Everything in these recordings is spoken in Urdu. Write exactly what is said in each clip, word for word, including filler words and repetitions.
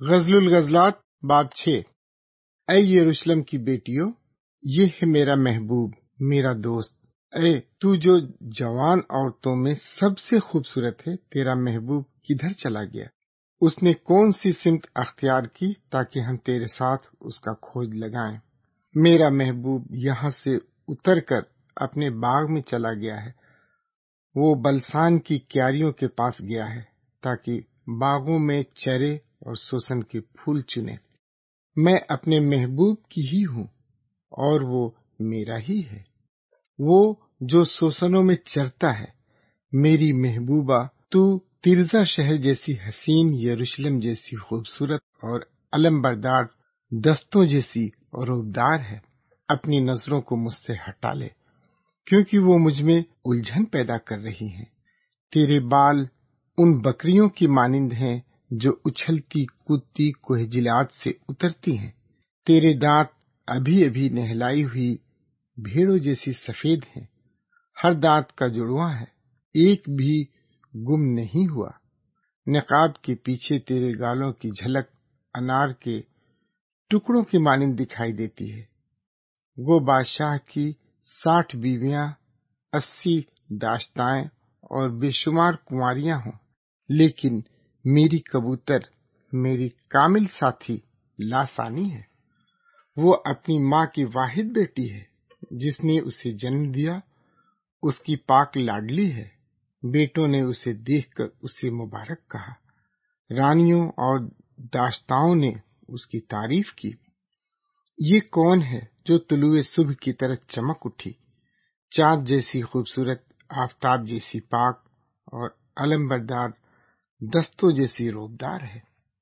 غزل الغزلات باب چھ۔ اے یروشلم کی بیٹیوں، یہ ہے میرا محبوب، میرا دوست۔ اے تو جو جوان عورتوں میں سب سے خوبصورت ہے، تیرا محبوب کدھر چلا گیا؟ اس نے کون سی سمت اختیار کی تاکہ ہم تیرے ساتھ اس کا کھوج لگائیں؟ میرا محبوب یہاں سے اتر کر اپنے باغ میں چلا گیا ہے، وہ بلسان کی کیاریوں کے پاس گیا ہے تاکہ باغوں میں چرے اور سوسن کے پھول چنے۔ میں اپنے محبوب کی ہی ہوں اور وہ میرا ہی ہے، وہ جو سوسنوں میں چرتا ہے۔ میری محبوبہ، تو ترزا شہر جیسی حسین، یروشلم جیسی خوبصورت اور علم بردار دستوں جیسی روبدار ہے۔ اپنی نظروں کو مجھ سے ہٹا لے، کیونکہ وہ مجھ میں الجھن پیدا کر رہی ہیں۔ تیرے بال ان بکریوں کی مانند ہیں جو اچھلتی کودتی کوہ جلاد سے اترتی ہیں۔ تیرے دانت ابھی ابھی نہلائی ہوئی بھیڑوں جیسی سفید ہیں، ہر دانت کا جڑواں ہے، ایک بھی گم نہیں ہوا۔ نقاب کے پیچھے تیرے گالوں کی جھلک انار کے ٹکڑوں کی مانند دکھائی دیتی ہے۔ وہ بادشاہ کی ساٹھ بیویاں، اسی داشتائیں اور بے شمار کنواریاں ہوں، لیکن میری کبوتر، میری کامل ساتھی لاسانی ہے۔ وہ اپنی ماں کی واحد بیٹی ہے جس نے اسے جنم دیا، اس کی پاک لاڈلی ہے۔ بیٹوں نے اسے دیکھ کر اسے مبارک کہا، رانیوں اور داشتاؤں نے اس کی تعریف کی۔ یہ کون ہے جو طلوع صبح کی طرح چمک اٹھی، چاند جیسی خوبصورت، آفتاب جیسی پاک اور علم بردار دستوں جیسی روبدار ہے؟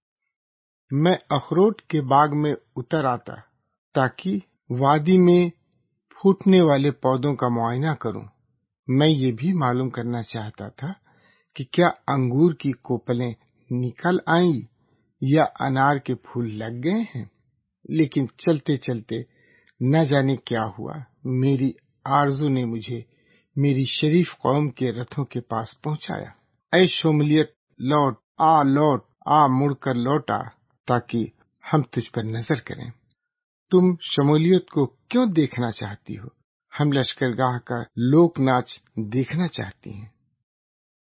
میں اخروٹ کے باغ میں اتر آتا تاکہ وادی میں پھوٹنے والے پودوں کا معائنہ کروں۔ میں یہ بھی معلوم کرنا چاہتا تھا کہ کیا انگور کی کوپلیں نکل آئیں یا انار کے پھول لگ گئے ہیں، لیکن چلتے چلتے نہ جانے کیا ہوا، میری آرزو نے مجھے میری شریف قوم کے رتھوں کے پاس پہنچایا۔ اے شمولیت، لوٹ آ، لوٹ آ، مڑ کر لوٹ آ تاکہ ہم تجھ پر نظر کریں۔ تم شمولیت کو کیوں دیکھنا چاہتی ہو؟ ہم لشکرگاہ کا لوک ناچ دیکھنا چاہتی ہیں۔